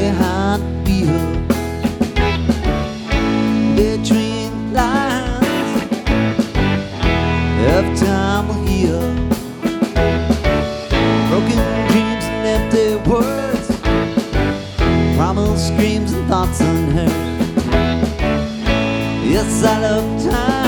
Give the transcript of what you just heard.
behind the wheel. Between lines of time will heal. Broken dreams and empty words, primal screams and thoughts unheard. Yes, I love time.